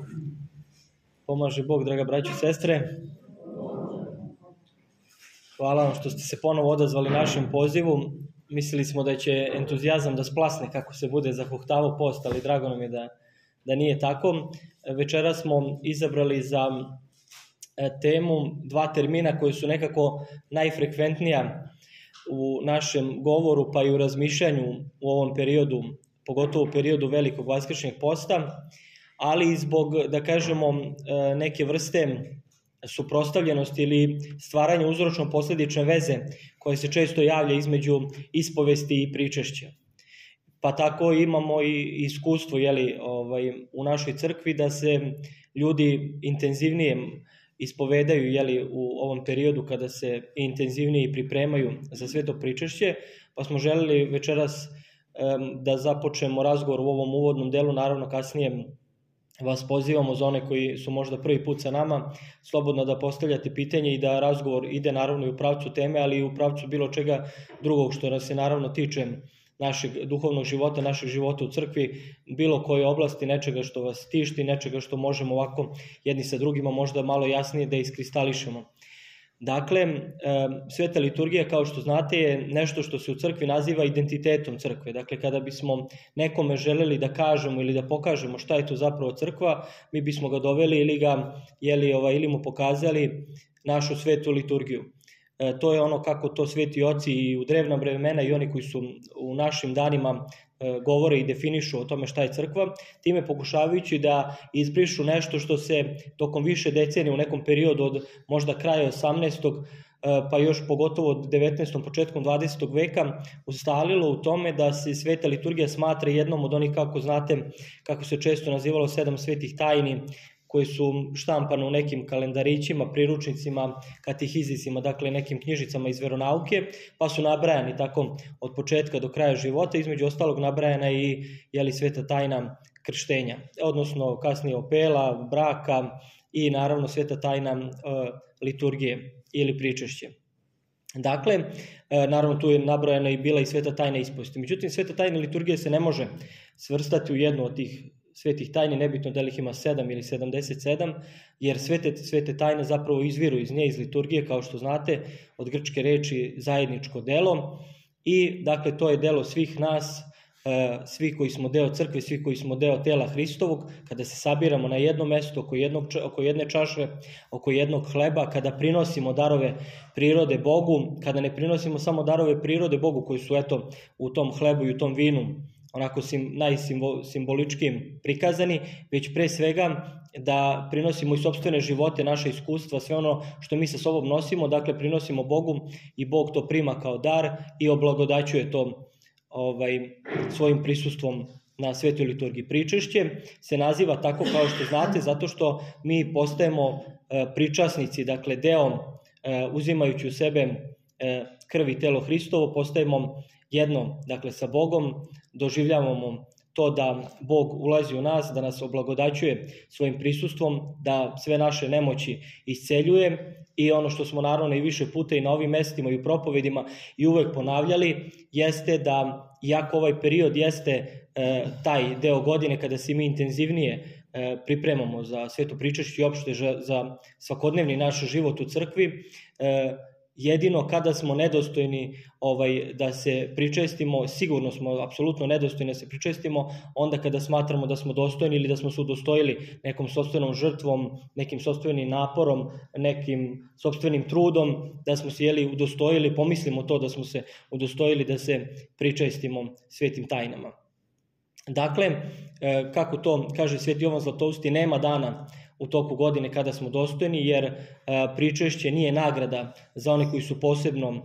Pomaže Bog, draga braćo i sestre. Hvala vam što ste se ponovo odazvali našem pozivu. Mislili smo da će entuzijazam da splasne kako se bude zahuhtavao post, ali drago nam je da nije tako. Večera smo izabrali za temu dva termina koji su nekako najfrekventnija u našem govoru pa i u razmišljanju u ovom periodu, pogotovo u periodu velikog vaskršnjeg posta, ali i zbog, da kažemo, neke vrste suprotstavljenosti ili stvaranja uzročno-posledične veze koje se često javlja između ispovesti i pričešća. Pa tako imamo i iskustvo u našoj crkvi da se ljudi intenzivnije ispovedaju u ovom periodu kada se intenzivnije pripremaju za sveto pričešće, pa smo želeli večeras da započnemo razgovor u ovom uvodnom delu, naravno kasnije vas pozivamo za one koji su možda prvi put sa nama, slobodno da postavljate pitanje i da razgovor ide naravno i u pravcu teme, ali i u pravcu bilo čega drugog što nas se naravno tiče našeg duhovnog života, našeg života u crkvi, bilo koje oblasti, nečega što vas tišti, nečega što možemo ovako jedni sa drugima možda malo jasnije da iskristališemo. Dakle, sveta liturgija, kao što znate, je nešto što se u crkvi naziva identitetom crkve. Dakle, kada bismo nekome želeli da kažemo ili da pokažemo šta je to zapravo crkva, mi bismo ga doveli ili mu pokazali našu svetu liturgiju. To je ono kako to sveti oci i u drevna vremena i oni koji su u našim danima govore i definišu o tome šta je crkva, time pokušavajući da izbrišu nešto što se tokom više decenija u nekom periodu od možda kraja 18. pa još pogotovo od 19. početkom 20. veka ustalilo u tome da se sveta liturgija smatra jednom od onih, kako znate, kako se često nazivalo 7 svetih tajni, koji su štampane u nekim kalendarićima, priručnicima, katehizisima, dakle nekim knjižicama iz veronauke, pa su nabrajani tako od početka do kraja života, između ostalog nabrajana i sveta tajna krštenja, odnosno kasnije opela, braka i naravno sveta tajna liturgije ili pričešće. Dakle, naravno tu je nabrojana i bila i sveta tajna ispovesti. Međutim, sveta tajna liturgije se ne može svrstati u jednu od tih svetih tajni, nebitno da li ih ima 7 ili 77, jer svete tajne zapravo izviru iz nje, iz liturgije, kao što znate, od grčke reči zajedničko delo, i dakle to je delo svih nas, svi koji smo deo crkve, svi koji smo deo tela Hristovog, kada se sabiramo na jedno mesto oko jedne čaše, oko jednog hleba, kada prinosimo darove prirode Bogu, kada ne prinosimo samo darove prirode Bogu koji su u tom hlebu i u tom vinu onako najsimboličkim prikazani, već pre svega da prinosimo i sopstvene živote, naše iskustva, sve ono što mi sa sobom nosimo, dakle prinosimo Bogu i Bog to prima kao dar i oblagodaćuje to svojim prisustvom na svetoj liturgiji. Pričešće se naziva tako, kao što znate, zato što mi postajemo pričasnici, dakle deo, uzimajući u sebe krv i telo Hristovo, postajemo jedno, dakle sa Bogom, doživljavamo to da Bog ulazi u nas, da nas oblagodaćuje svojim prisustvom, da sve naše nemoći isceljuje, i ono što smo naravno i više puta i na ovim mestima i u propovedima i uvek ponavljali, jeste da, iako ovaj period jeste taj deo godine kada se mi intenzivnije pripremamo za sveto pričešće i opšte za svakodnevni naš život u crkvi, jedino kada smo nedostojni da se pričestimo, sigurno smo apsolutno nedostojni da se pričestimo, onda kada smatramo da smo dostojni ili da smo se udostojili nekom sopstvenom žrtvom, nekim sopstvenim naporom, nekim sopstvenim trudom, da smo se udostojili, pomislimo to da smo se udostojili da se pričestimo svetim tajnama. Dakle, kako to kaže sveti Jovan Zlatousti, nema dana u toku godine kada smo dostojni, jer pričešće nije nagrada za one koji su posebno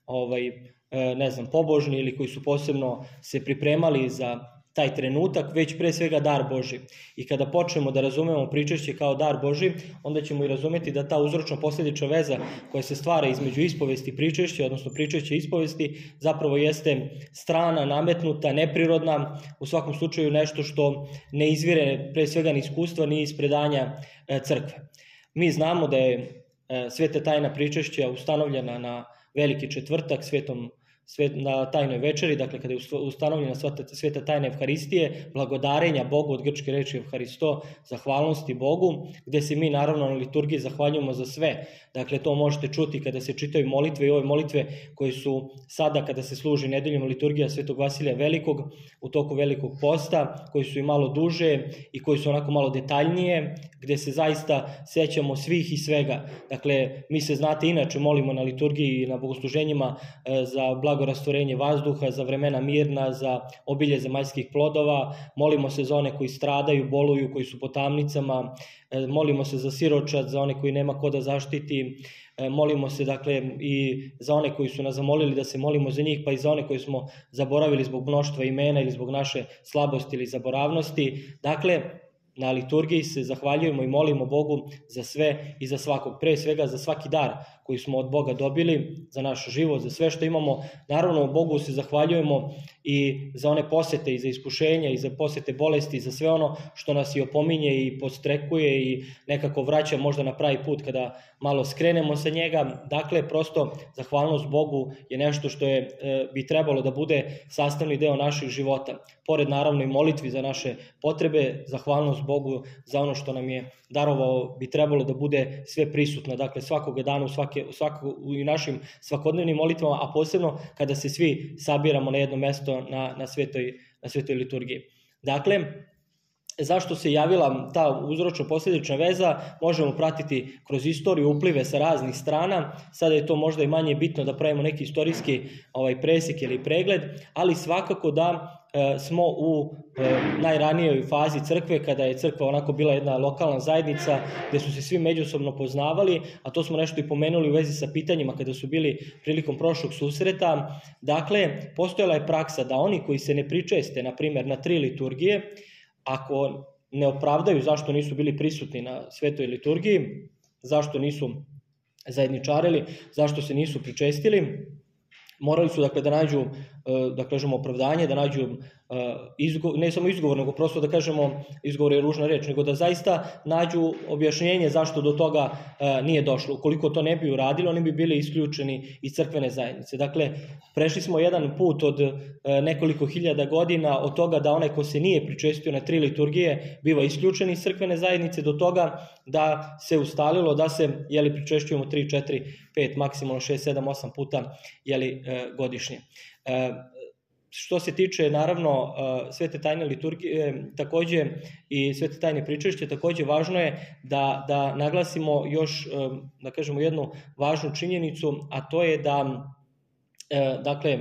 pobožni ili koji su posebno se pripremali za taj trenutak, već pre svega dar Božji. I kada počnemo da razumemo pričešće kao dar Božji, onda ćemo i razumeti da ta uzročno-posledična veza koja se stvara između ispovesti i pričešća, odnosno pričešća i ispovesti, zapravo jeste strana, nametnuta, neprirodna, u svakom slučaju nešto što ne izvire pre svega ni iskustva, ni iz predanja crkve. Mi znamo da je sveta tajna pričešća ustanovljena na Veliki četvrtak svetom na tajnoj večeri, dakle kada je ustanovljena sveta tajna Evharistije, blagodarenja Bogu, od grčke reči Evharisto, zahvalnosti Bogu, gde se mi naravno na liturgiji zahvaljujemo za sve. Dakle, to možete čuti kada se čitaju molitve i ove molitve koje su sada kada se služi nedeljom liturgija Svetog Vasilija Velikog u toku Velikog posta, koji su i malo duže i koji su onako malo detaljnije, gde se zaista sećamo svih i svega. Dakle, mi se znate inače molimo na liturgiji i na bogosluženjima za blagorastvorenje vazduha, za vremena mirna, za obilje zemaljskih plodova, molimo se za one koji stradaju, boluju, koji su po tamnicama, molimo se za siročad, za one koji nema ko da zaštiti, molimo se dakle i za one koji su nas zamolili da se molimo za njih, pa i za one koji smo zaboravili zbog mnoštva imena ili zbog naše slabosti ili zaboravnosti. Dakle, na liturgiji se zahvaljujemo i molimo Bogu za sve i za svakog. Pre svega za svaki dar koji smo od Boga dobili, za naš život, za sve što imamo. Naravno, Bogu se zahvaljujemo i za one posete i za iskušenja i za posete bolesti, za sve ono što nas i opominje i podstrekuje i nekako vraća možda na pravi put kada malo skrenemo sa njega. Dakle, prosto zahvalnost Bogu je nešto što bi trebalo da bude sastavni deo naših života. Pored naravno i molitvi za naše potrebe, zahvalnost Bogu za ono što nam je darovao bi trebalo da bude sve prisutno. Dakle, svakoga dana u našim svakodnevnim molitvama, a posebno kada se svi sabiramo na jedno mesto na svetoj liturgiji. Dakle, zašto se javila ta uzročno-posledična veza, možemo pratiti kroz istoriju, uplive sa raznih strana. Sada je to možda i manje bitno da pravimo neki istorijski presek ili pregled, ali svakako da smo u najranijoj fazi crkve, kada je crkva onako bila jedna lokalna zajednica gde su se svi međusobno poznavali, a to smo nešto i pomenuli u vezi sa pitanjima kada su bili prilikom prošlog susreta. Dakle, postojala je praksa da oni koji se ne pričeste, na primjer na 3 liturgije, ako ne opravdaju zašto nisu bili prisutni na svetoj liturgiji, zašto nisu zajedničarili, zašto se nisu pričestili, morali su dakle da nađu, da kažemo, opravdanje, da nađu ne samo izgovor, nego prosto da kažemo, izgovor je ružna reč, nego da zaista nađu objašnjenje zašto do toga nije došlo. Ukoliko to ne bi uradili, oni bi bili isključeni iz crkvene zajednice. Dakle, prešli smo jedan put od nekoliko hiljada godina od toga da onaj ko se nije pričestio na 3 liturgije biva isključen iz crkvene zajednice, do toga da se ustalilo da se pričešćujemo 3, 4, 5, maksimalno 6, 7, 8 puta godišnje. Što se tiče naravno svete tajne liturgije, takođe i svete tajne pričešća, takođe važno je da naglasimo još, da kažemo, jednu važnu činjenicu, a to je da dakle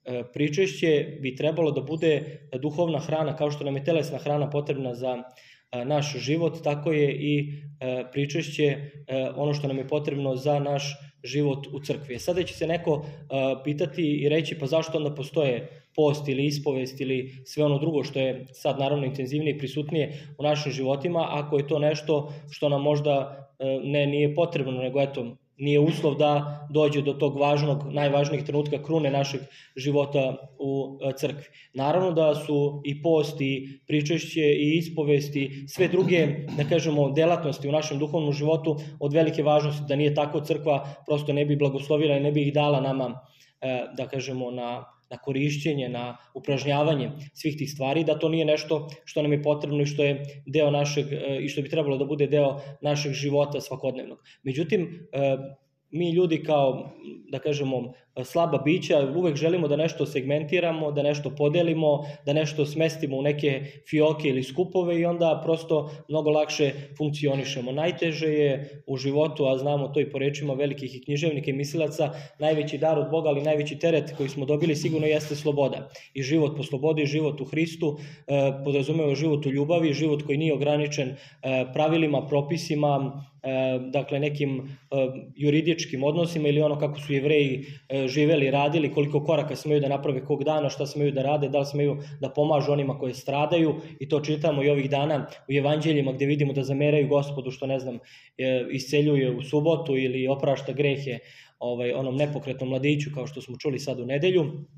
pričešće bi trebalo da bude duhovna hrana, kao što nam je telesna hrana potrebna za naš život, tako je i pričešće ono što nam je potrebno za naš život u crkvi. Sada će se neko pitati i reći, pa zašto onda postoje post ili ispovest ili sve ono drugo što je sad naravno intenzivnije i prisutnije u našim životima, ako je to nešto što nam možda nije potrebno, nego eto, nije uslov da dođe do tog najvažnijeg trenutka krune našeg života u crkvi. Naravno da su i post i pričešće i ispovesti, sve druge, da kažemo, delatnosti u našem duhovnom životu od velike važnosti. Da nije tako, crkva prosto ne bi blagoslovila i ne bi ih dala nama, da kažemo, na korišćenje, na upražnjavanje svih tih stvari, da to nije nešto što nam je potrebno i što je deo našeg, i što bi trebalo da bude deo našeg života svakodnevnog. Međutim, mi ljudi kao, da kažemo, slaba bića, uvek želimo da nešto segmentiramo, da nešto podelimo, da nešto smestimo u neke fioke ili skupove i onda prosto mnogo lakše funkcionišemo. Najteže je u životu, a znamo to i po rečima velikih i književnika i mislilaca, najveći dar od Boga, ali najveći teret koji smo dobili sigurno jeste sloboda. I život po slobodi, život u Hristu, podrazumeva život u ljubavi, život koji nije ograničen pravilima, propisima, dakle nekim juridičkim odnosima ili ono kako su Jevreji živeli, radili, koliko koraka smeju da naprave kog dana, šta smeju da rade, da li smeju da pomažu onima koji stradaju, i to čitamo i ovih dana u evanđeljima gde vidimo da zameraju Gospodu što, ne znam, isceljuje u subotu ili oprašta grehe onom nepokretnom mladiću, kao što smo čuli sad u nedelju.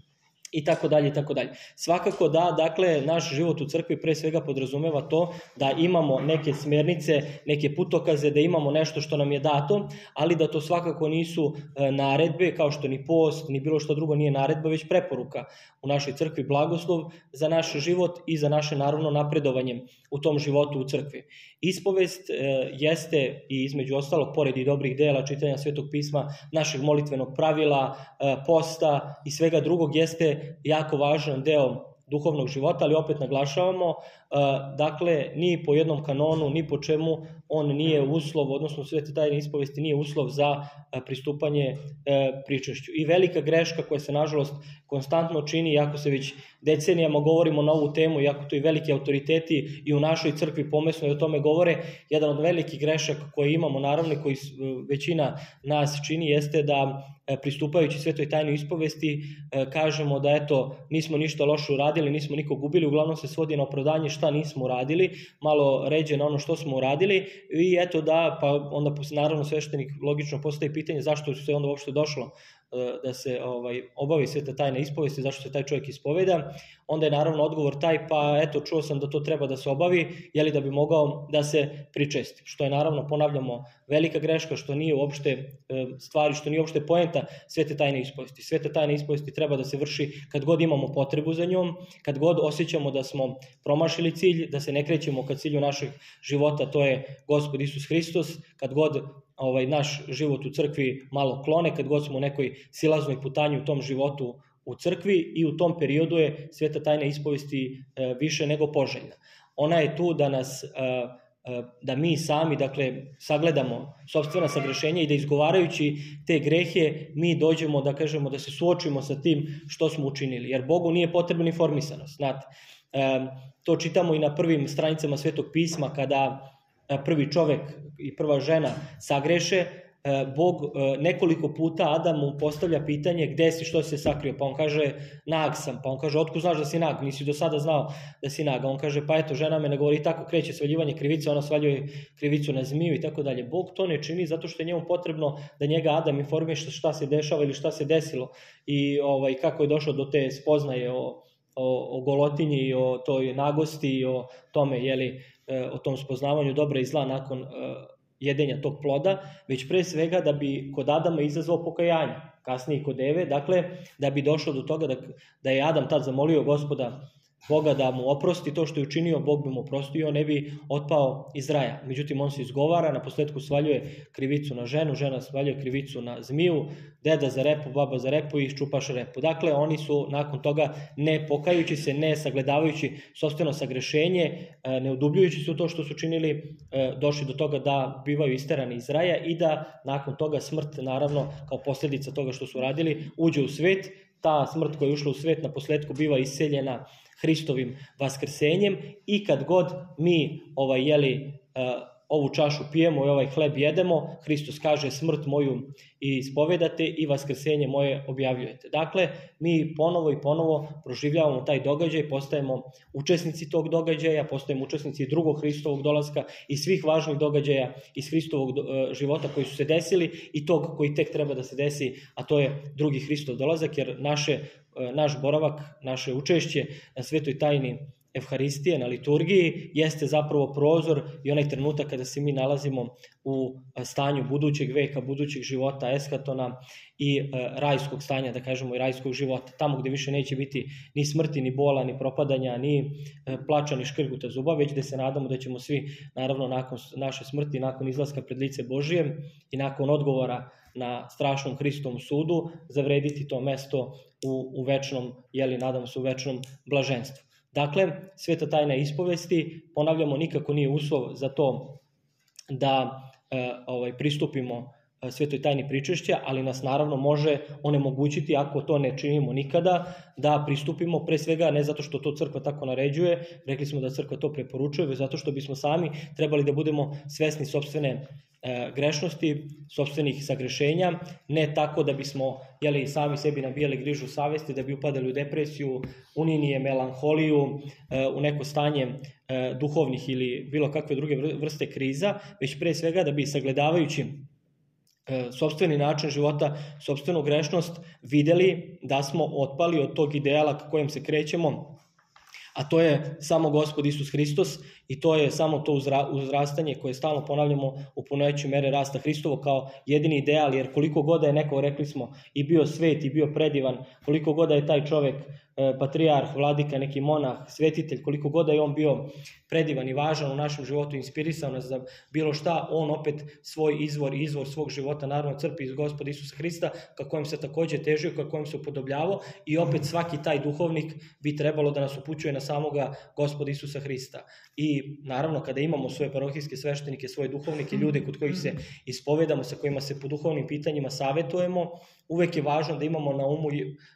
i tako dalje i tako dalje. Svakako da, dakle, naš život u crkvi pre svega podrazumeva to da imamo neke smjernice, neke putokaze, da imamo nešto što nam je dato, ali da to svakako nisu naredbe, kao što ni post, ni bilo što drugo nije naredba, već preporuka u našoj crkvi, blagoslov za naš život i za naše naravno napredovanje u tom životu u crkvi. Ispovest jeste i između ostalog, pored i dobrih dela, čitanja Svetog pisma, našeg molitvenog pravila, posta i svega drugog, jeste jako važan deo duhovnog života, ali opet naglašavamo, dakle, ni po jednom kanonu, ni po čemu on nije uslov, odnosno svete tajne ispovesti nije uslov za pristupanje pričešću. I velika greška koja se nažalost konstantno čini, iako se već decenijama govorimo na ovu temu, iako to i veliki autoriteti i u našoj crkvi pomesno i o tome govore, jedan od velikih grešaka koje imamo, naravno, koji većina nas čini, jeste da pristupajući svetoj tajnoj ispovesti kažemo da eto, nismo ništa loše uradili, nismo nikog gubili, uglavnom se svodi na opravdanje šta nismo uradili, malo ređe na ono što smo uradili i eto da, pa onda naravno sveštenik logično postavi pitanje zašto se onda uopšte došlo da se obavi sveta tajna ispovesti, zašto se taj čovjek ispoveda, onda je naravno odgovor taj, pa eto, čuo sam da to treba da se obavi, jeli da bi mogao da se pričesti, što je naravno, ponavljamo, velika greška, što nije uopšte stvari, što nije uopšte poenta svete tajne ispovesti. Sveta tajna ispovesti treba da se vrši kad god imamo potrebu za njom, kad god osjećamo da smo promašili cilj, da se ne krećemo ka cilju našeg života, to je Gospod Isus Hristos, kad god naš život u crkvi malo klone, kad god smo u nekoj silaznoj putanji u tom životu u crkvi, i u tom periodu je sveta tajna ispovesti više nego poželjna. Ona je tu da nas, da mi sami, dakle, sagledamo sopstvena sagrešenja i da izgovarajući te grehe mi dođemo da kažemo, da se suočimo sa tim što smo učinili, jer Bogu nije potrebna informisanost, znate. To čitamo i na prvim stranicama Svetog pisma, kada prvi čovek i prva žena sagreše, Bog nekoliko puta Adamu postavlja pitanje gde si, što si se sakrio, pa on kaže nag sam, pa on kaže otkud znaš da si nag, nisi do sada znao da si nag, on kaže pa eto žena me ne govori, tako kreće svaljivanje krivice, ona svaljuje krivicu na zmiju i tako dalje. Bog to ne čini zato što je njemu potrebno da njega Adam informiše šta se dešava ili šta se desilo i kako je došao do te spoznaje o golotinji i o toj nagosti i o tome, o tom spoznavanju dobra i zla nakon jedenja tog ploda, već pre svega da bi kod Adama izazvao pokajanje, kasnije i kod Eve, dakle da bi došlo do toga da je Adam tad zamolio Gospoda Boga da mu oprosti to što je učinio, Bog bi mu oprostio, on ne bi otpao iz raja. Međutim, on se izgovara, na posledku svaljuje krivicu na ženu, žena svaljuje krivicu na zmiju, deda za repu, baba za repu i iščupaš repu. Dakle, oni su nakon toga, ne pokajući se, ne sagledavajući sopstveno sagrešenje, ne udubljujući se u to što su činili, došli do toga da bivaju isterani iz raja i da nakon toga smrt, naravno, kao posljedica toga što su radili, uđe u svet. Ta smrt koja je ušla u svet na posledku biva iseljena Hristovim vaskrsenjem i kad god mi ovu čašu pijemo i ovaj hleb jedemo, Hristos kaže smrt moju ispovedate i vaskrsenje moje objavljujete. Dakle, mi ponovo i ponovo proživljavamo taj događaj, postajemo učesnici tog događaja, postajemo učesnici drugog Hristovog dolaska i svih važnih događaja iz Hristovog života koji su se desili i tog koji tek treba da se desi, a to je drugi Hristov dolazak, jer naš boravak, naše učešće na svetoj tajni Evharistije, na liturgiji, jeste zapravo prozor i onaj trenutak kada se mi nalazimo u stanju budućeg veka, budućeg života, eskatona i rajskog stanja, da kažemo i rajskog života, tamo gde više neće biti ni smrti, ni bola, ni propadanja, ni plača, ni škrguta zuba, već gde se nadamo da ćemo svi, naravno, nakon naše smrti, nakon izlaska pred lice Božije i nakon odgovora na strašnom Hristovom sudu, zavrediti to mesto u večnom, nadamo se, u večnom blaženstvu. Dakle, sveta tajna ispovesti, ponavljamo, nikako nije uslov za to da pristupimo svetoj tajni pričešća, ali nas naravno može onemogućiti, ako to ne činimo nikada, da pristupimo pre svega ne zato što to crkva tako naređuje, rekli smo da crkva to preporučuje, već zato što bismo sami trebali da budemo svesni sopstvene grešnosti, sopstvenih sagrešenja, ne tako da bismo sami sebi nabijali grižu savesti, da bi upadali u depresiju, uninije, melanholiju, u neko stanje duhovnih ili bilo kakve druge vrste kriza, već pre svega da bi sagledavajući sopstveni način života, sopstvenu grešnost, videli da smo otpali od tog ideala ka kojem se krećemo, a to je samo Gospod Isus Hristos i to je samo to uzrastanje koje stalno ponavljamo u punoćoj mere rasta Hristovo kao jedini ideal, jer koliko god je neko, rekli smo, i bio svet i bio predivan, koliko god je taj čovek patrijarh, vladika, neki monah, svetitelj, koliko god je on bio predivan i važan u našem životu, inspirisao nas za bilo šta, on opet svoj izvor svog života naravno crpi iz Gospoda Isusa Hrista, ka kojem se takođe težio, ka kojem se upodobljavao, i opet svaki taj duhovnik bi trebalo da nas upućuje na samoga Gospoda Isusa Hrista. I naravno kada imamo svoje parohijske sveštenike, svoje duhovnike, ljude kod kojih se ispovedamo, sa kojima se po duhovnim pitanjima savetujemo, uvek je važno da imamo na umu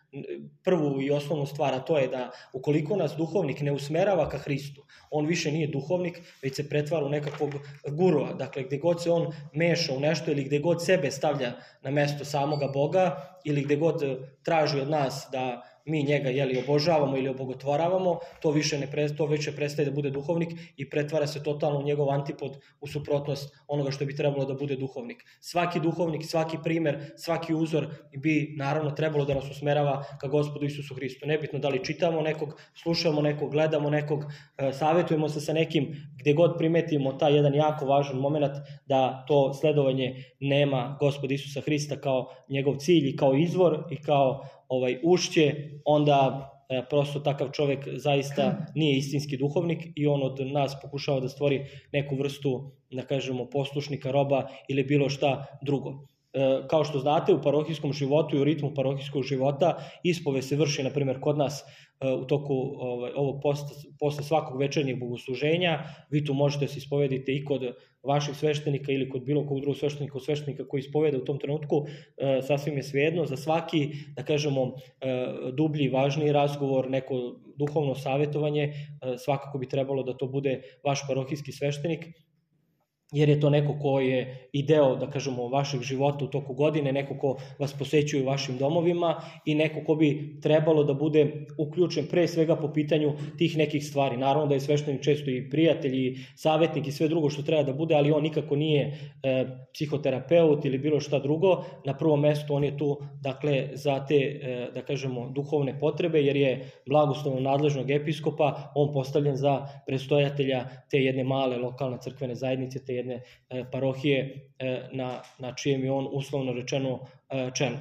prvu i osnovnu stvar, a to je da ukoliko nas duhovnik ne usmerava ka Hristu, on više nije duhovnik, već se pretvara u nekakvog gurua. Dakle, gde god se on meša u nešto ili gde god sebe stavlja na mesto samoga Boga ili gde god traži od nas da mi njega obožavamo ili obogotvoravamo, to više prestaje da bude duhovnik i pretvara se totalno u njegov antipod, u suprotnost onoga što bi trebalo da bude duhovnik. Svaki duhovnik, svaki primer, svaki uzor bi naravno trebalo da nas usmerava ka Gospodu Isusu Hristu. Nebitno da li čitamo nekog, slušamo nekog, gledamo nekog, savetujemo se sa nekim, gde god primetimo taj jedan jako važan moment da to sledovanje nema Gospoda Isusa Hrista kao njegov cilj i kao izvor i kao ušće, onda prosto takav čovek zaista nije istinski duhovnik i on od nas pokušava da stvori neku vrstu, da kažemo, poslušnika, roba ili bilo šta drugo. Kao što znate, u parohijskom životu i u ritmu parohijskog života ispovest se vrši, na primjer, kod nas u toku ovog posle svakog večernjeg bogosluženja. Vi tu možete se ispovediti i kod vaših sveštenika ili kod bilo kog drugog sveštenika koji ispoveda u tom trenutku, sasvim je svejedno. Za svaki, da kažemo, dublji, važniji razgovor, neko duhovno savjetovanje, svakako bi trebalo da to bude vaš parohijski sveštenik, jer je to neko ko je i deo, da kažemo, vašeg života u toku godine, neko ko vas posećuje u vašim domovima i neko ko bi trebalo da bude uključen pre svega po pitanju tih nekih stvari. Naravno da je sveštenik često i prijatelj i savjetnik i sve drugo što treba da bude, ali on nikako nije psihoterapeut ili bilo šta drugo. Na prvom mestu on je tu, dakle, za te, da kažemo, duhovne potrebe, jer je blagoslovom nadležnog episkopa on postavljen za predstojatelja te jedne male lokalne crkvene zajednice, te jedne parohije na čijem je on uslovno rečeno čelu.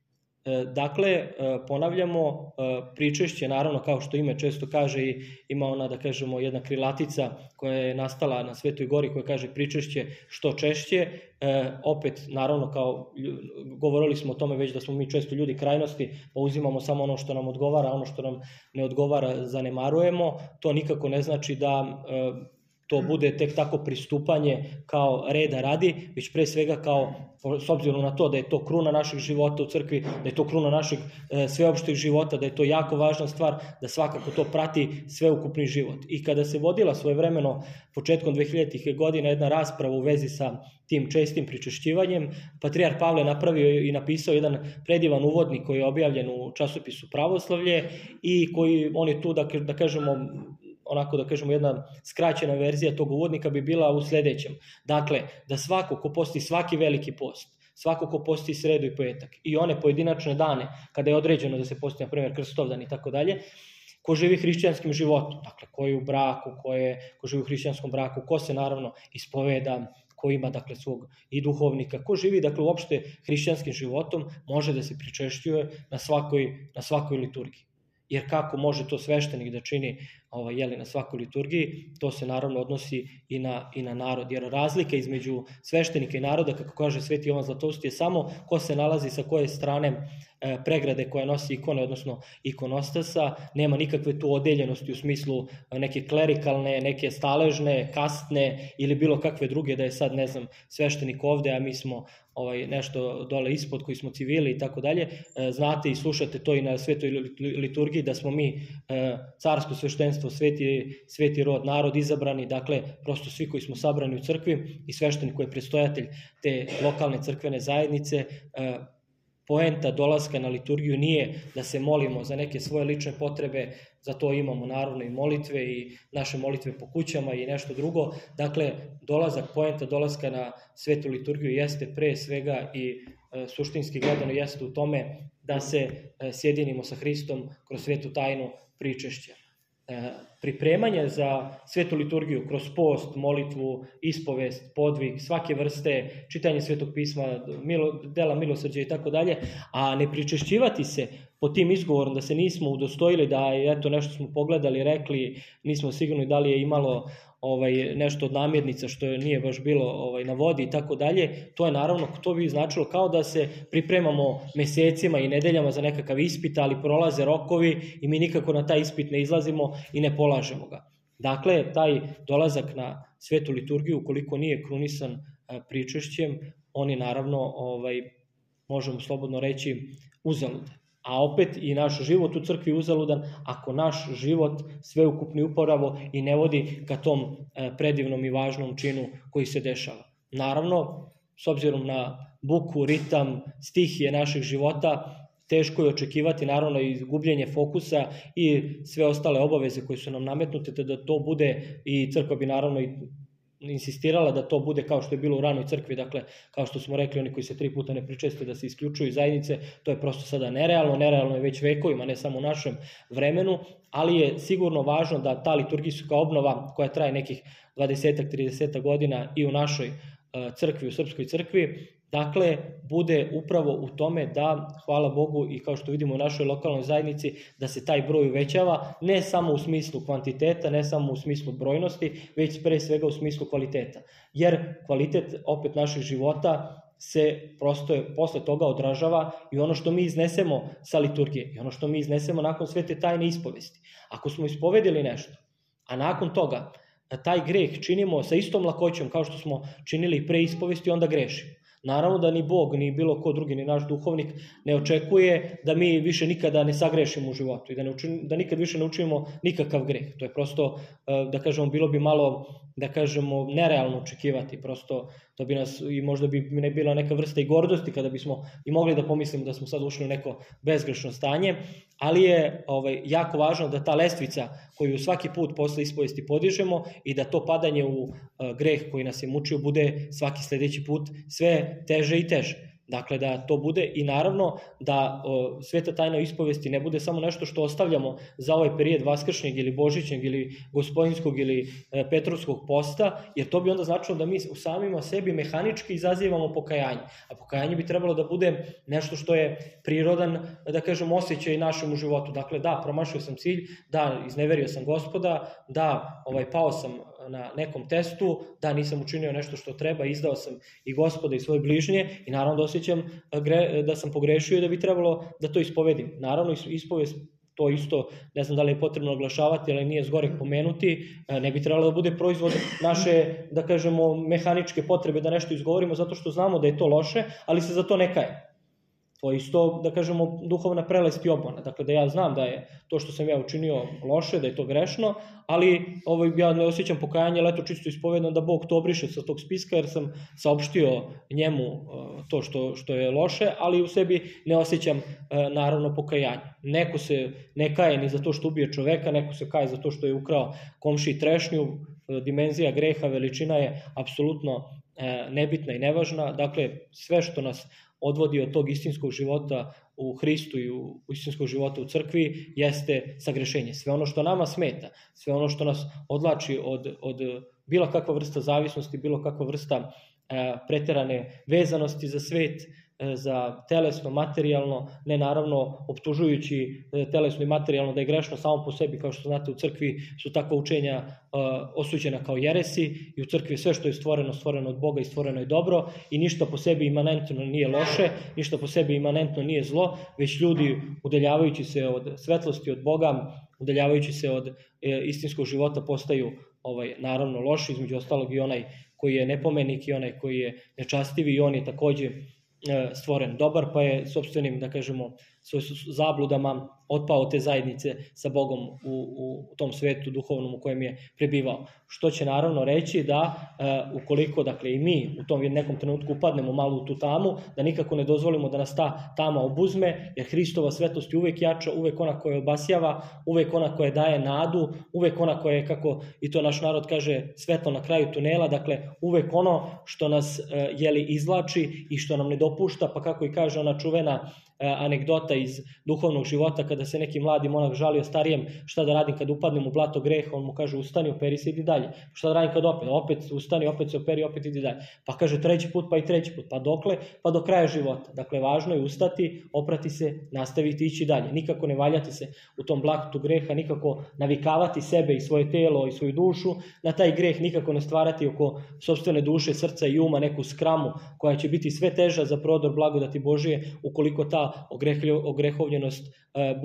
Dakle, ponavljamo, pričešće, naravno, kao što ime često kaže, i ima ona, da kažemo, jedna krilatica koja je nastala na Svetoj Gori koja kaže pričešće što češće. Opet, naravno, kao govorili smo o tome već da smo mi često ljudi krajnosti, pa uzimamo samo ono što nam odgovara, ono što nam ne odgovara zanemarujemo. To nikako ne znači da to bude tek tako pristupanje kao reda radi, već pre svega kao, s obzirom na to da je to kruna našeg života u crkvi, da je to kruna našeg sveopšteg života, da je to jako važna stvar, da svakako to prati sveukupni život. I kada se vodila svojevremeno početkom 2000. godina jedna rasprava u vezi sa tim čestim pričešćivanjem, patrijarh Pavle napravio i napisao jedan predivan uvodnik koji je objavljen u časopisu Pravoslavlje i koji, on je tu, da kažemo, onako da kažemo jedna skraćena verzija tog uvodnika bi bila u sledećem. Dakle, da svako ko posti svaki veliki post, svako ko posti sredu i petak i one pojedinačne dane kada je određeno da se posti, na primjer, Krstovdan i tako dalje, ko živi hrišćanskim životom, dakle, ko je u braku, ko živi u hrišćanskom braku, ko se naravno ispoveda, ko ima, dakle, svog i duhovnika, ko živi, dakle, uopšte hrišćanskim životom, može da se pričešćuje na svakoj liturgiji. Jer kako može to sveštenik da čini na svakoj liturgiji, to se naravno odnosi i na narod. Jer razlika između sveštenika i naroda, kako kaže Sveti Jovan Zlatoust, je samo ko se nalazi sa koje strane pregrade koja nosi ikone, odnosno ikonostasa. Nema nikakve tu odeljenosti u smislu neke klerikalne, neke staležne, kastne ili bilo kakve druge, da je sad, ne znam, sveštenik ovde, a mi smo nešto dole ispod koji smo civili i tako dalje. Znate i slušate to i na svetoj liturgiji da smo mi carsko sveštenstvo, sveti rod, narod izabrani, dakle prosto svi koji smo sabrani u crkvi i sveštenik koji je predstojatelj te lokalne crkvene zajednice poenta dolaska na liturgiju nije da se molimo za neke svoje lične potrebe, za to imamo naravno i molitve i naše molitve po kućama i nešto drugo. Dakle, poenta dolaska na svetu liturgiju jeste pre svega i suštinski gledano jeste u tome da se sjedinimo sa Hristom kroz svetu tajnu pričešća. Pripremanje za svetu liturgiju kroz post, molitvu, ispovest, podvig, svake vrste, čitanje svetog pisma, dela milosrđa i tako dalje, a ne pričešćivati se pod tim izgovorom da se nismo udostojili, da eto nešto smo pogledali, rekli, nismo sigurni da li je imalo nešto od namirnica što nije baš bilo na vodi i tako dalje, to je naravno, to bi značilo kao da se pripremamo mesecima i nedeljama za nekakav ispit, ali prolaze rokovi i mi nikako na taj ispit ne izlazimo i ne polažemo ga. Dakle, taj dolazak na svetu liturgiju, ukoliko nije krunisan pričešćem, on je naravno, možemo slobodno reći, uzalud. A opet i naš život u crkvi uzaludan ako naš život sveukupni upravo i ne vodi ka tom predivnom i važnom činu koji se dešava. Naravno, s obzirom na buku, ritam, stihije naših života, teško je očekivati naravno i gubljenje fokusa i sve ostale obaveze koje su nam nametnute, da to bude i crkva bi naravno i insistirala da to bude kao što je bilo u ranoj crkvi, dakle, kao što smo rekli, oni koji se 3 puta ne pričeste da se isključuju iz zajednice, to je prosto sada nerealno je već vekovima, ne samo u našem vremenu, ali je sigurno važno da ta liturgijska obnova koja traje nekih 20-30 godina i u našoj crkvi, u srpskoj crkvi, dakle, bude upravo u tome da, hvala Bogu i kao što vidimo u našoj lokalnoj zajednici, da se taj broj uvećava, ne samo u smislu kvantiteta, ne samo u smislu brojnosti, već pre svega u smislu kvaliteta. Jer kvalitet opet naših života se prosto posle toga odražava i ono što mi iznesemo sa liturgije i ono što mi iznesemo nakon svete tajne ispovesti. Ako smo ispovedili nešto, a nakon toga taj greh činimo sa istom lakoćom kao što smo činili pre ispovesti, onda grešimo. Naravno da ni Bog, ni bilo ko drugi, ni naš duhovnik ne očekuje da mi više nikada ne sagrešimo u životu i da nikad više ne učinimo nikakav greh. To je prosto, da kažemo, bilo bi malo, da kažemo, nerealno očekivati. Prosto to bi nas, i možda bi ne bila neka vrsta i gordosti kada bismo i mogli da pomislimo da smo sad ušli u neko bezgrešno stanje, ali je jako važno da ta lestvica koju svaki put posle ispovesti podižemo i da to padanje u greh koji nas je mučio bude svaki sledeći put sve teže i teže. Dakle, da to bude i naravno da sveta tajna ispovesti ne bude samo nešto što ostavljamo za ovaj period vaskršnjeg ili božićnjeg ili gospodinskog ili petrovskog posta, jer to bi onda značilo da mi u samima sebi mehanički izazivamo pokajanje. A pokajanje bi trebalo da bude nešto što je prirodan, da kažem, osjećaj našem u životu. Dakle, da, promašio sam cilj, da, izneverio sam Gospoda, da, pao sam na nekom testu, da, nisam učinio nešto što treba, izdao sam i Gospoda i svoje bližnje i naravno da osjećam da sam pogrešio i da bi trebalo da to ispovedim. Naravno, ispovest, to isto, ne znam da li je potrebno oglašavati, ali nije zgorek pomenuti, ne bi trebalo da bude proizvod naše, da kažemo, mehaničke potrebe da nešto izgovorimo zato što znamo da je to loše, ali se za to ne kaje. To je isto, da kažemo, duhovna prelest i obmana. Dakle, da ja znam da je to što sam ja učinio loše, da je to grešno, ali ja ne osjećam pokajanje, ali eto čisto ispovedam da Bog to obriše sa tog spiska, jer sam saopštio njemu to što je loše, ali u sebi ne osjećam naravno pokajanje. Neko se ne kaje ni za to što ubije čoveka, neko se kaje za to što je ukrao komšiji trešnju, dimenzija greha, veličina je apsolutno nebitna i nevažna. Dakle, sve što nas odvodi od tog istinskog života u Hristu i u istinskog života u crkvi jeste sagrešenje. Sve ono što nama smeta, sve ono što nas odlači od bilo kakva vrsta zavisnosti, bilo kakva vrsta preterane vezanosti za svet, za telesno, materijalno, ne naravno optužujući telesno i materijalno da je grešno samo po sebi, kao što znate u crkvi su takva učenja osuđena kao jeresi i u crkvi sve što je stvoreno od Boga i stvoreno je dobro i ništa po sebi imanentno nije loše, ništa po sebi imanentno nije zlo, već ljudi udaljavajući se od svetlosti, od Boga, udaljavajući se od istinskog života postaju naravno loši, između ostalog i onaj koji je nepomenik i onaj koji je nečastiv i on je takođe stvoren dobar, pa je sopstvenim, da kažemo, svojim zabludama otpao od te zajednice sa Bogom u tom svetu duhovnom u kojem je prebivao. Što će naravno reći da ukoliko dakle i mi u tom nekom trenutku upadnemo malo u tu tamu, da nikako ne dozvolimo da nas ta tama obuzme, jer Hristova svetost je uvek jača, uvek ona koja obasjava, uvek ona koja daje nadu, uvek ona koja je, kako i to naš narod kaže, svetlo na kraju tunela, dakle uvek ono što nas izvlači i što nam ne dopušta, pa kako i kaže ona čuvena anegdota iz duhovnog života, kada se neki mladi monak žalio starijem šta da radim kad upadnem u blato greha, on mu kaže ustani, operi se, idi dalje. Šta da radim kad opet ustani, opet se operi, opet idi dalje. Pa kaže treći put, pa i treći put, pa dokle? Pa do kraja života. Dakle, važno je ustati, oprati se, nastaviti ići dalje. Nikako ne valjati se u tom blatu greha, nikako navikavati sebe i svoje telo i svoju dušu na taj greh, nikako ne stvarati oko sopstvene duše, srca i uma neku skramu koja će biti sve teža za prodor blagodati Božije ukoliko ta ogrehovljenost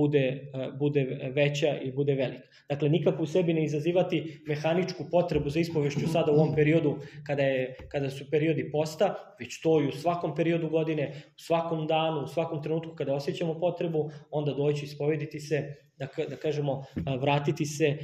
bude veća i bude velika. Dakle, nikako u sebi ne izazivati mehaničku potrebu za ispovešću sada u ovom periodu kada su periodi posta, već to i u svakom periodu godine, u svakom danu, u svakom trenutku kada osjećamo potrebu, onda doći ispovediti se, da kažemo, vratiti se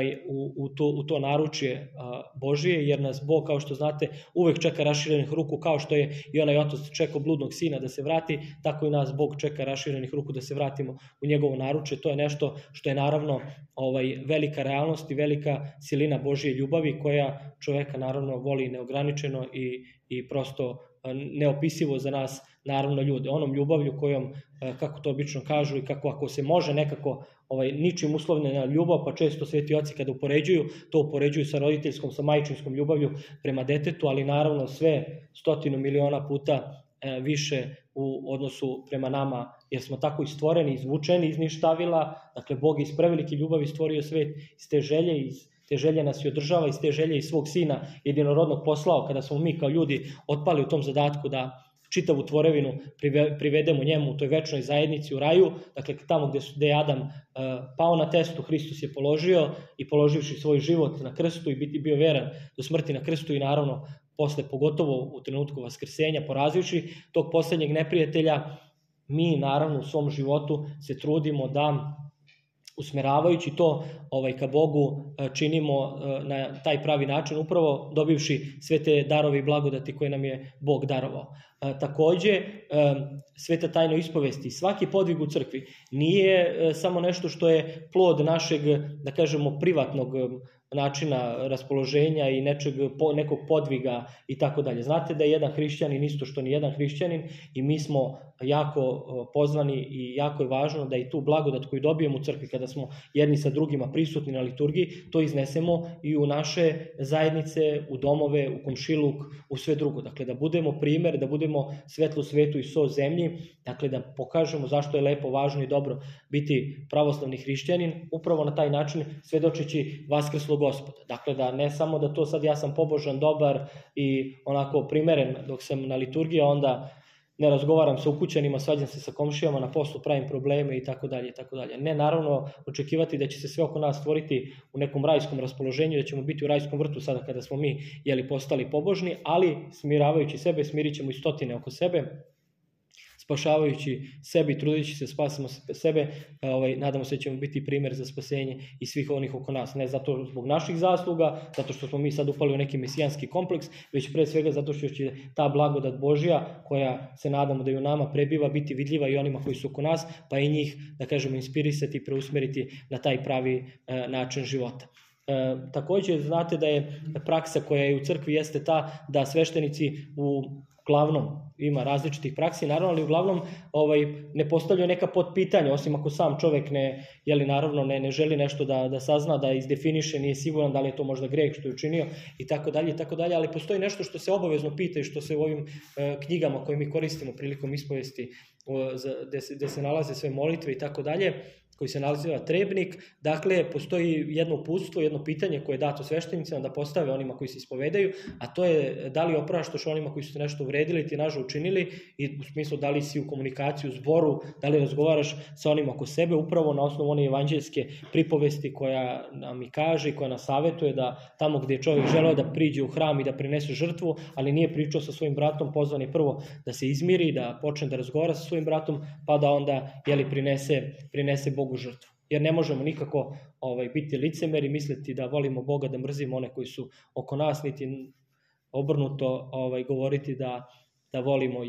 u to naručje Božije, jer nas Bog, kao što znate, uvek čeka raširenih ruku, kao što je i onaj otac čekao bludnog sina da se vrati, tako i nas Bog čeka raširenih ruku da se vratimo u njegovo naručje. To je nešto što je naravno velika realnost i velika silina Božje ljubavi koja čoveka naravno voli neograničeno i prosto neopisivo za nas naravno ljude. Onom ljubavlju kojom, kako to obično kažu i kako ako se može nekako ničim uslovljena ljubav, pa često sveti oci kada upoređuju, to upoređuju sa roditeljskom, sa majčinskom ljubavlju prema detetu, ali naravno sve 100 miliona puta više u odnosu prema nama, jer smo tako i stvoreni, izvučeni iz ništavila. Dakle, Bog je iz prevelike ljubavi stvorio svet, iz te želje, te želje nas i održava, iz te želje i svog sina jedinorodnog poslao, kada smo mi kao ljudi otpali u tom zadatku da čitavu tvorevinu privedemo njemu u toj večnoj zajednici u raju. Dakle, tamo gde je Adam pao na testu, Hristos je položio i položivši svoj život na krstu i bio veran do smrti na krstu i naravno posle, pogotovo u trenutku vaskrsenja, porazivši tog poslednjeg neprijatelja, mi naravno u svom životu se trudimo da usmeravajući to ka Bogu činimo na taj pravi način, upravo dobivši sve te darove i blagodati koje nam je Bog darovao. Takođe, sveta tajna ispovesti, svaki podvig u crkvi nije samo nešto što je plod našeg, da kažemo, privatnog načina raspoloženja i nekog podviga i tako dalje. Znate da je jedan hrišćanin isto što ni jedan hrišćanin i mi smo jako pozvani i jako je važno da i tu blagodat koju dobijemo u crkvi kada smo jedni sa drugima prisutni na liturgiji, to iznesemo i u naše zajednice, u domove, u komšiluk, u sve drugo. Dakle, da budemo primer, da budemo svetlo svetu i so zemlji, dakle da pokažemo zašto je lepo, važno i dobro biti pravoslavni hrišćanin, upravo na taj način svedočeći vaskrslog Gospoda. Dakle, da ne samo da to sad ja sam pobožan, dobar i onako primeren dok sam na liturgiji, onda ne razgovaram sa ukućanima, svađam se sa komšijama, na poslu pravim probleme i tako dalje i tako dalje. Ne, naravno, očekivati da će se sve oko nas stvoriti u nekom rajskom raspoloženju, da ćemo biti u rajskom vrtu sada kada smo mi postali pobožni, ali smiravajući sebe, smirit ćemo i stotine oko sebe, spašavajući sebe i trudeći se spasimo sebe, nadamo se da ćemo biti primer za spasenje i svih onih oko nas. Ne zato zbog naših zasluga, zato što smo mi sad upali u neki mesijanski kompleks, već pre svega zato što će ta blagodat Božja, koja se nadamo da i u nama prebiva, biti vidljiva i onima koji su oko nas, pa i njih, da kažemo, inspirisati i preusmeriti na taj pravi način života. Takođe, znate da je praksa koja je u crkvi jeste ta da sveštenici uglavnom, ima različitih praksi, naravno, ali uglavnom ne postavljaju neka potpitanja, osim ako sam čovek ne želi nešto da sazna, da izdefiniše, nije siguran da li je to možda greh što je učinio i tako dalje, ali postoji nešto što se obavezno pita i što se u ovim knjigama koje mi koristimo prilikom ispovesti, gde se nalaze sve molitve i tako dalje, koji se naziva Trebnik. Dakle, postoji jedno uputstvo, jedno pitanje koje je dato sveštenicima da postave onima koji se ispovedaju, a to je da li opraštaš onima koji su te nešto uvredili, ti nažal učinili, i u smislu da li si u komunikaciju, zboru, da li razgovaraš sa onima oko sebe, upravo na osnovu one evanđeljske pripovesti koja nam i kaže i koja nas savetuje da tamo gdje je čovjek želeo da priđe u hram i da prinese žrtvu, ali nije pričao sa svojim bratom, pozvan je prvo da se izmiri, da počne da razgovara sa svojim bratom, pa da onda prinese Bogu žrtvu. Jer ne možemo nikako biti licemeri, misliti da volimo Boga, da mrzimo one koji su oko nas, niti obrnuto govoriti da volimo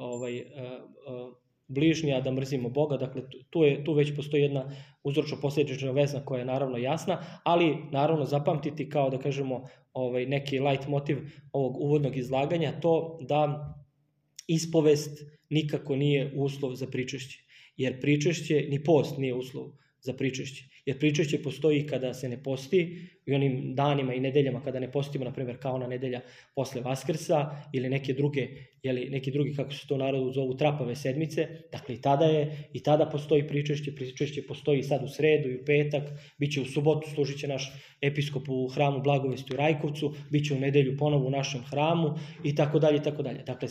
bližnji, a da mrzimo Boga. Dakle, tu već postoji jedna uzročno-posljedična veza koja je naravno jasna, ali naravno zapamtiti kao da kažemo neki light motiv ovog uvodnog izlaganja, to da ispovest nikako nije uslov za pričešće, jer pričešće, ni post nije uslov za pričešće, jer pričešće postoji kada se ne posti, i onim danima i nedeljama kada ne postimo, na primjer kao ona nedelja posle Vaskrsa ili neki drugi, kako se to u narodu zovu, trapave sedmice. Dakle, i tada postoji pričešće postoji sad u sredu i u petak, bit će u subotu, služit će naš episkop u hramu Blagovesti u Rajkovcu, bit će u nedelju ponovo u našem hramu i tako dalje, i tako dalje. Dakle,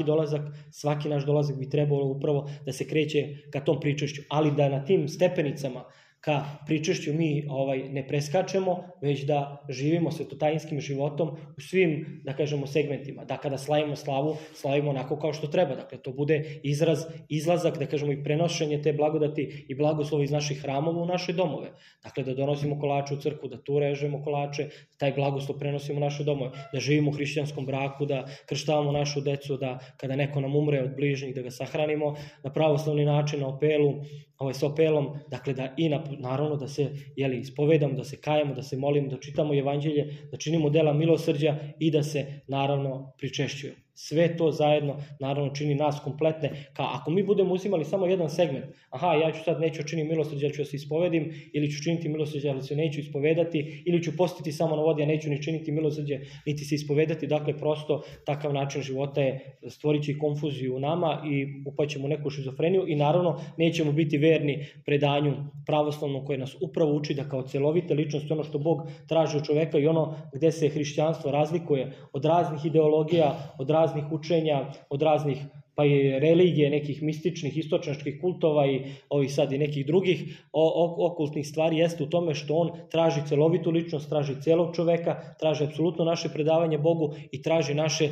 svaki naš dolazak bi trebalo upravo da se kreće ka tom pričešću, ali da na tim stepenicama ka pričešću mi ne preskačemo, već da živimo svetotajinskim životom u svim, da kažemo, segmentima. Da kada slavimo slavu, slavimo onako kao što treba. Dakle, to bude izlazak, da kažemo, i prenošenje te blagodati i blagoslova iz naših hramova u naše domove. Dakle, da donosimo kolače u crkvu, da tu režemo kolače, taj blagoslov prenosimo u naše domove, da živimo u hrišćanskom braku, da krštavamo našu decu, da kada neko nam umre od bližnjih, da ga sahranimo na pravoslavni način, na opelu, sa opelom, dakle naravno da se ispovedamo, da se kajemo, da se molimo, da čitamo evanđelje, da činimo dela milosrđa i da se naravno pričešćujemo. Sve to zajedno naravno čini nas kompletne. Ako mi budemo uzimali samo jedan segment, ja ću sad neću činiti milosrđe, ali ću se ispovedim, ili ću činiti milosrđe, ali se neću ispovedati, ili ću postiti samo na vodi, a neću ni činiti milosrđe, niti se ispovedati. Dakle, prosto takav način života stvorit će konfuziju u nama i upaćemo u neku šizofreniju i naravno nećemo biti verni predanju pravoslavnom koje nas upravo uči da kao celovite ličnosti, ono što Bog traži od čoveka i ono gde se hrišćanstvo razlikuje od raznih ideologija, od raznih učenja, od raznih pa i religije, nekih mističnih, istočnjačkih kultova i ovih sad i nekih drugih okultnih stvari, jeste u tome što on traži celovitu ličnost, traži celog čoveka, traži apsolutno naše predavanje Bogu i traži naše,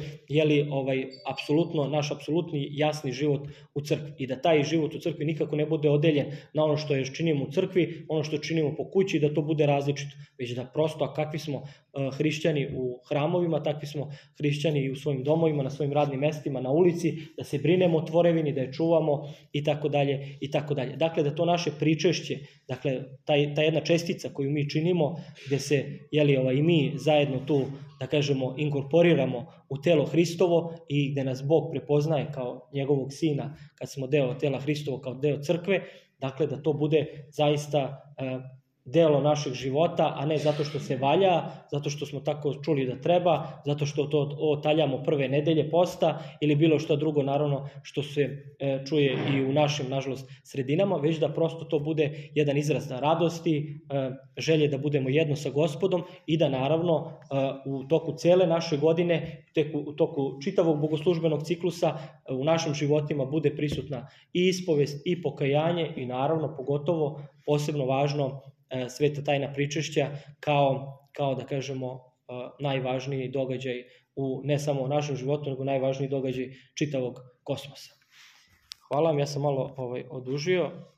naš apsolutni jasni život u crkvi. I da taj život u crkvi nikako ne bude odeljen na ono što činimo u crkvi, ono što činimo po kući, da to bude različito, već da prosto, a kakvi smo hrišćani u hramovima, takvi smo hrišćani i u svojim domovima, na svojim radnim mestima, na ulici, da se brinemo o tvorevini, da je čuvamo i tako dalje i tako dalje. Dakle, da to naše pričešće, dakle, ta jedna čestica koju mi činimo, gde se i mi zajedno tu, da kažemo, inkorporiramo u telo Hristovo i gde nas Bog prepoznaje kao njegovog sina, kad smo deo tela Hristovo, kao deo crkve, dakle, da to bude zaista delo našeg života, a ne zato što se valja, zato što smo tako čuli da treba, zato što to otaljamo prve nedelje posta ili bilo što drugo, naravno, što se čuje i u našim, nažalost, sredinama, već da prosto to bude jedan izraz radosti, želje da budemo jedno sa Gospodom i da, naravno, u toku cele naše godine, u toku čitavog bogoslužbenog ciklusa u našim životima bude prisutna i ispovest i pokajanje i, naravno, pogotovo posebno važno, sveta tajna pričešća kao da kažemo najvažniji događaj u ne samo u našem životu, nego najvažniji događaj čitavog kosmosa. Hvala vam, ja sam malo odužio.